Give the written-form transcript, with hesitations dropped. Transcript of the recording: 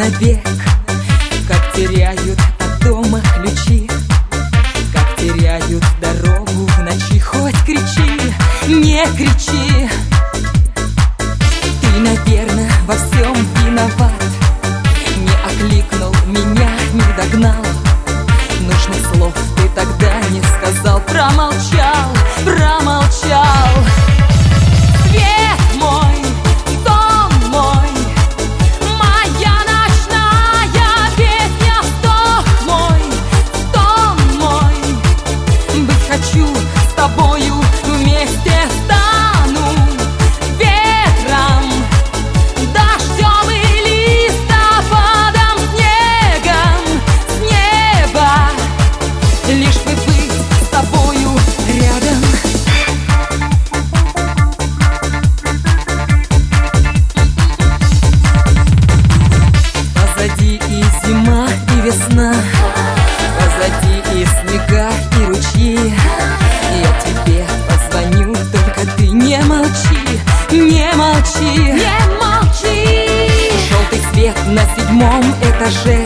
навек. Как теряют от дома ключи, как теряют дорогу в ночи. Хоть кричи, не кричи, ты, наверное, во всем виноват. Не окликнул меня, не догнал, нужных слов ты тогда не сказал. Промолчал, промолчал. Свет мой, сон мой, моя ночная песня, вздох мой, стон мой. Быть хочу с тобою вместе, стану ветром, дождем и листопадом, снегом с неба, лишь бы быть с тобою рядом. Позади и зима, и весна, позади и снега, и ручьи. Я тебе позвоню, только ты не молчи, не молчи, не молчи. Желтый свет на 7-м этаже,